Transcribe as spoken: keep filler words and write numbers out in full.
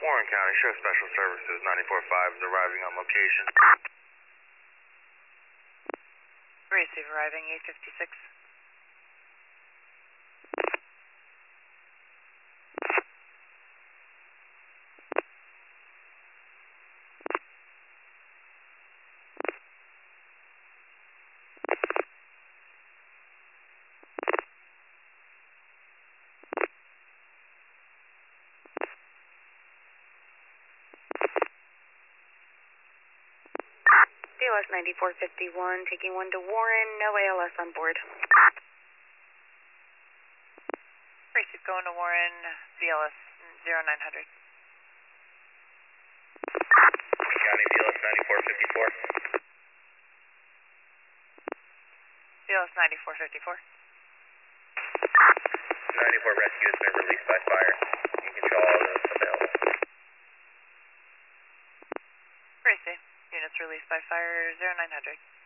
Warren County Sheriff Special Services ninety-four point five is arriving on location. Receive arriving eight fifty-six. B L S ninety-four fifty-one, taking one to Warren, no A L S on board. Receive going to Warren, B L S zero nine hundred. County B L S ninety-four fifty-four. B L S ninety-four fifty-four. ninety-four rescue has been released by fire. You can control all those available. Receive. Units released by fire zero nine hundred.